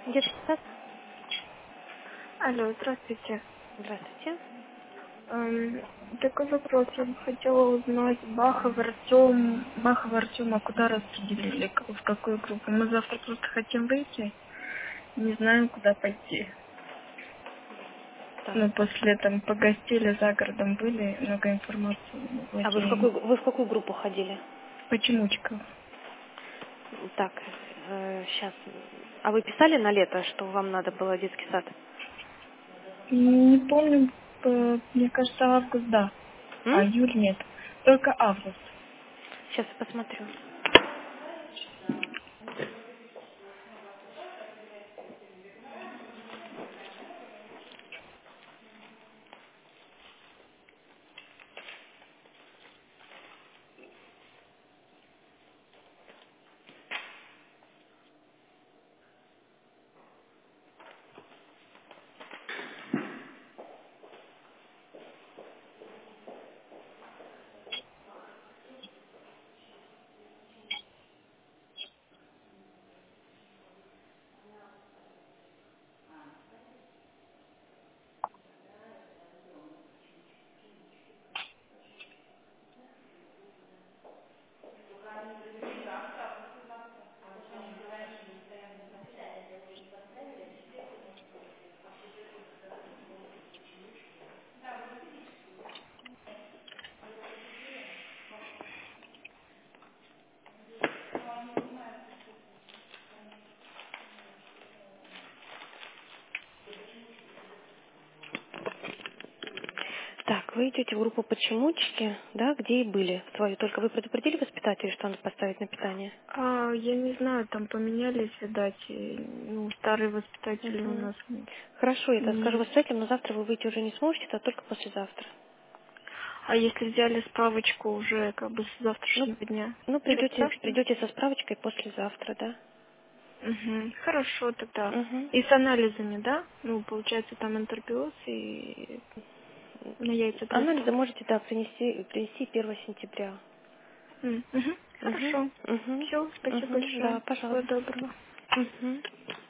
Детский сад? Алло, здравствуйте. Здравствуйте. Такой вопрос. Я бы хотела узнать Бахова Артема куда распределили, в какую группу. Мы завтра просто хотим выйти, не знаем, куда пойти. Так. Ну, после там погостили, за городом были, много информации А вы владеем. вы в какую группу ходили? Почемучка. Так, сейчас. А вы писали на лето, что вам надо было детский сад? Не помню, мне кажется, август, да. А М? июль нет. Только август. Сейчас я посмотрю. Так, вы идете в группу почемучки, да, где и были свою. Только вы предупредили воспитателей, что надо поставить на питание? Я не знаю, там поменялись, видать, ну, старые воспитатели у Угу. нас. Хорошо, я это скажу Не... воспитателям, но завтра вы выйти уже не сможете, а только послезавтра. А если взяли справочку уже как бы с Ну, завтрашнего дня? ну Ничего придете, страшного? придете со справочкой послезавтра, да? Угу. Хорошо тогда. Угу. И с анализами, да? Ну, получается, там энтеробиоз и на яйца Анализы просто. можете, да, принести 1 сентября. Угу. Угу, Хорошо. угу, Все, спасибо угу, да, большое. Всего пожалуйста. доброго. Угу.